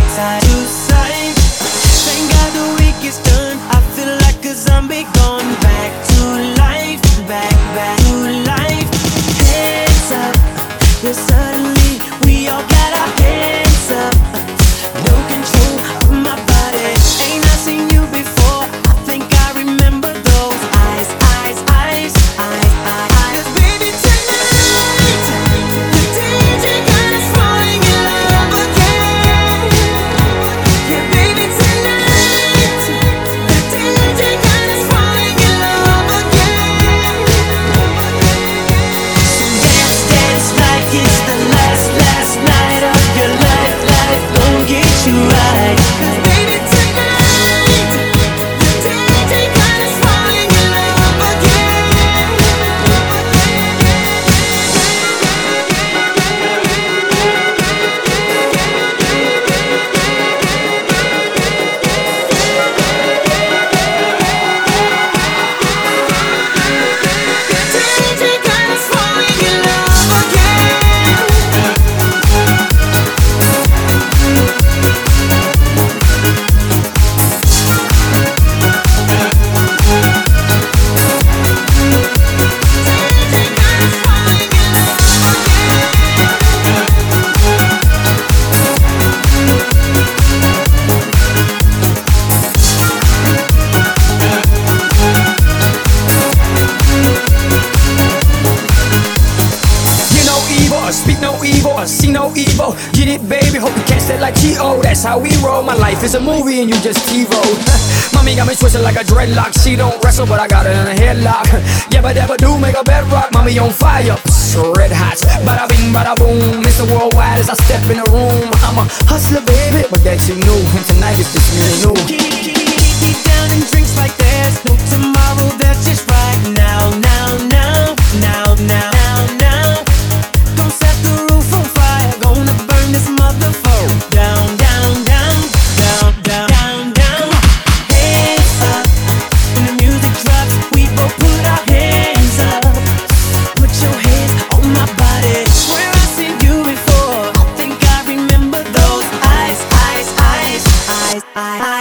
side to side. Thank God the week is done. I feel like a zombie gone back to life, back to life. Hands up, yeah, suddenly we all got our hands up. No control of my body. Ain't I seen you before? I think I remember those eyes, eyes, eyes, eyes, eyes. 'Cause baby tonight, the DJ got us falling in love again. Yeah, baby tonight, the DJ got us falling in love again. So dance, dance like it's the last night of your life. Life gon' get you right. 'Cause baby tonight, the DJ got us falling in love again. DJ got us falling in love again. Hear no evil, speak no evil, see no evil. Get it, baby, hope you catch that like T.O. That's how we roll. My life is a movie and you just TiVo. Mommy got me twisted like a dreadlock. She don't wrestle, but I got her in a headlock. Yeah, but never do make a bedrock. Mommy on fire, red hot. Bada bing, bada boom. Mr. Worldwide as I step in the room. I'm a hustler, baby, but that you knew. And tonight is just me and you. Keep down and drinks like there's no tomorrow. That's just right now, now, now, now, now, now. Gonna set the roof on fire. Gonna burn this motherfucker down, down, down, down, down, down, down. Hands up when the music drops. We both put our hands up. Put your hands on my body. Swear I seen you before. I think I remember those eyes, eyes, eyes, eyes, eyes.